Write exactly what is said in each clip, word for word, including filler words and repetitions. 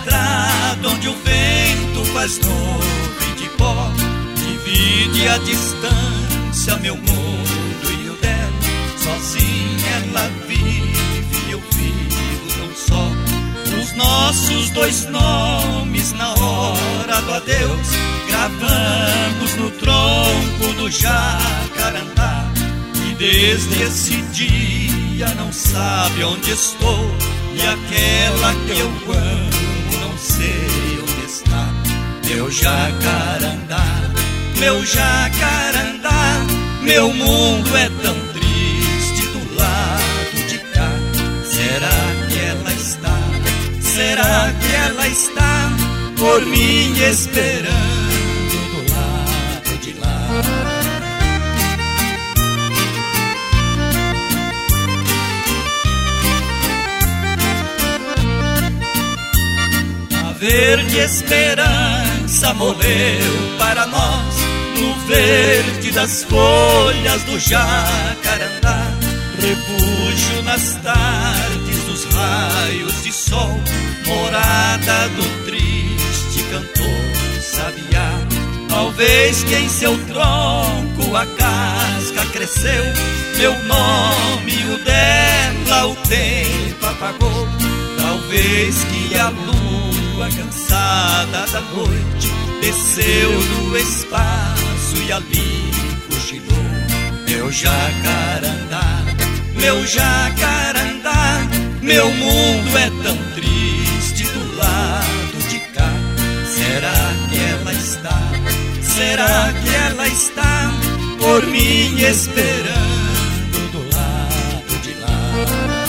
estrada onde o vento faz nuvem de pó, divide a distância meu mundo e o dela. Sozinha ela vive e eu vivo tão só. Os nossos dois nomes na hora do adeus gravamos no tronco do jacarandá. E desde esse dia não sabe onde estou, e aquela que eu amo não sei onde está. Meu jacarandá, meu jacarandá, meu mundo é tão triste do lado de cá. Será que ela está, será que ela está por mim esperando do lado de lá? A verde esperança morreu para nós no verde das folhas do jacarandá, refúgio nas tardes dos raios de sol, morada do triste cantor sabiá. Talvez que em seu tronco a casca cresceu, meu nome e o dela o tempo apagou. Talvez que a lua cansada da noite desceu no espaço e ali cochilou. Meu jacarandá, meu jacarandá, meu mundo é tão triste do lado de cá. Será que ela está, será que ela está por mim esperando do lado de lá?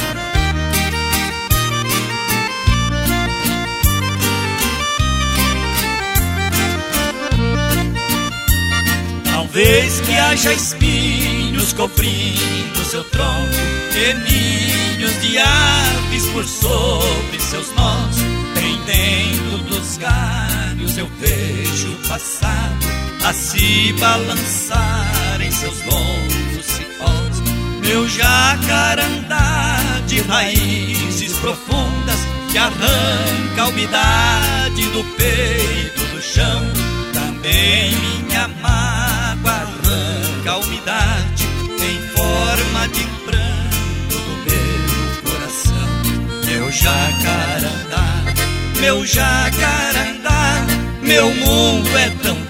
Talvez que haja espinhos cobrindo seu tronco, e ninhos de aves por sobre seus nós. Pendendo dos galhos eu vejo o passado a se balançar em seus longos cipós. Meu jacarandá de raízes profundas que arranca a umidade do peito do chão. Também minha mágoa arranca a umidade em forma de pranto do meu coração. Meu jacarandá, meu jacarandá, meu mundo é tão